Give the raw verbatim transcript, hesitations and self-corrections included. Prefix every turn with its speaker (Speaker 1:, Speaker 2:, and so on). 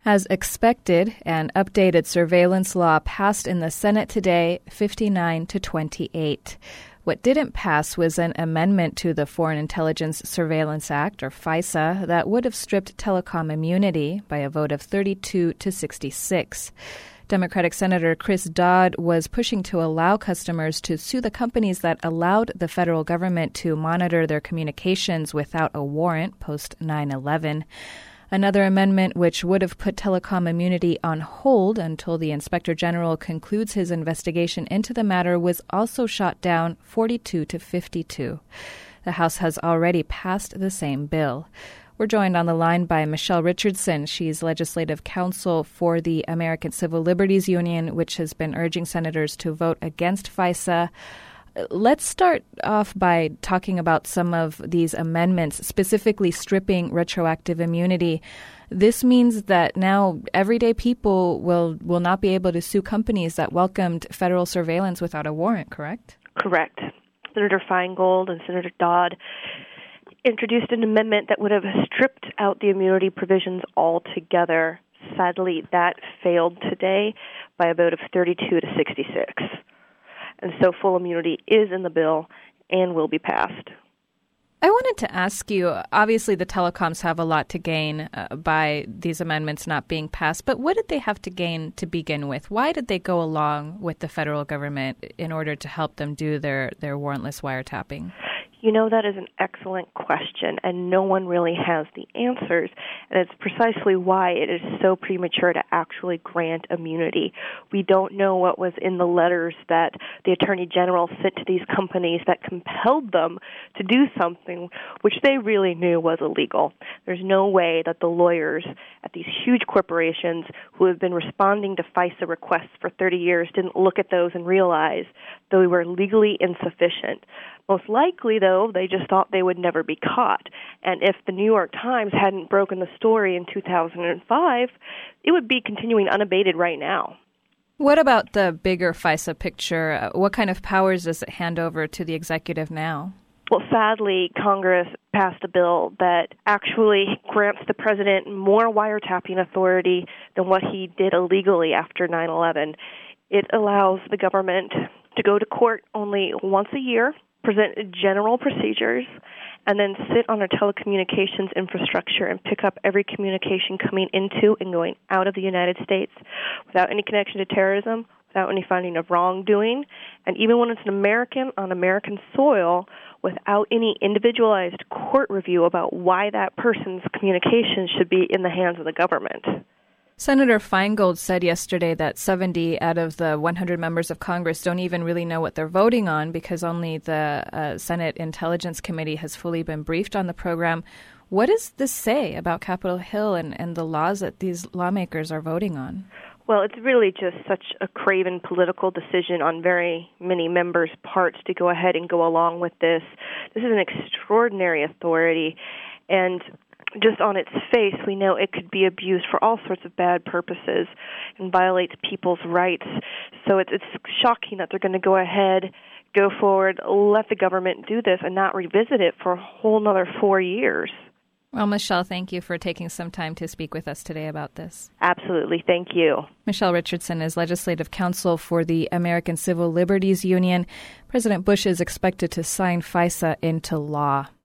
Speaker 1: As expected, an updated surveillance law passed in the Senate today, fifty-nine to twenty-eight. What didn't pass was an amendment to the Foreign Intelligence Surveillance Act, or FISA, that would have stripped telecom immunity by a vote of thirty-two to sixty-six. Democratic Senator Chris Dodd was pushing to allow customers to sue the companies that allowed the federal government to monitor their communications without a warrant post nine eleven. Another amendment, which would have put telecom immunity on hold until the Inspector General concludes his investigation into the matter, was also shot down forty-two to fifty-two. The House has already passed the same bill. We're joined on the line by Michelle Richardson. She's legislative counsel for the American Civil Liberties Union, which has been urging senators to vote against FISA. Let's start off by talking about some of these amendments, specifically stripping retroactive immunity. This means that now everyday people will, will not be able to sue companies that welcomed federal surveillance without a warrant, correct?
Speaker 2: Correct. Senator Feingold and Senator Dodd introduced an amendment that would have stripped out the immunity provisions altogether. Sadly, that failed today by a vote of thirty-two to sixty-six. And so full immunity is in the bill and will be passed.
Speaker 1: I wanted to ask you, obviously the telecoms have a lot to gain uh, by these amendments not being passed, but what did they have to gain to begin with? Why did they go along with the federal government in order to help them do their, their warrantless wiretapping?
Speaker 2: You know, that is an excellent question, and no one really has the answers, and it's precisely why it is so premature to actually grant immunity. We don't know what was in the letters that the Attorney General sent to these companies that compelled them to do something which they really knew was illegal. There's no way that the lawyers at these huge corporations who have been responding to FISA requests for thirty years didn't look at those and realize they were legally insufficient. Most likely, though, they just thought they would never be caught. And if the New York Times hadn't broken the story in two thousand five, it would be continuing unabated right now.
Speaker 1: What about the bigger FISA picture? What kind of powers does it hand over to the executive now?
Speaker 2: Well, sadly, Congress passed a bill that actually grants the president more wiretapping authority than what he did illegally after nine eleven. It allows the government to go to court only once a year, present general procedures, and then sit on our telecommunications infrastructure and pick up every communication coming into and going out of the United States without any connection to terrorism, without any finding of wrongdoing, and even when it's an American on American soil, without any individualized court review about why that person's communications should be in the hands of the government.
Speaker 1: Senator Feingold said yesterday that seventy out of the one hundred members of Congress don't even really know what they're voting on because only the uh, Senate Intelligence Committee has fully been briefed on the program. What does this say about Capitol Hill and, and the laws that these lawmakers are voting on?
Speaker 2: Well, it's really just such a craven political decision on very many members' parts to go ahead and go along with this. This is an extraordinary authority, and just on its face, we know it could be abused for all sorts of bad purposes and violates people's rights. So it's, it's shocking that they're going to go ahead, go forward, let the government do this and not revisit it for a whole another four years.
Speaker 1: Well, Michelle, thank you for taking some time to speak with us today about this.
Speaker 2: Absolutely. Thank you.
Speaker 1: Michelle Richardson is legislative counsel for the American Civil Liberties Union. President Bush is expected to sign FISA into law.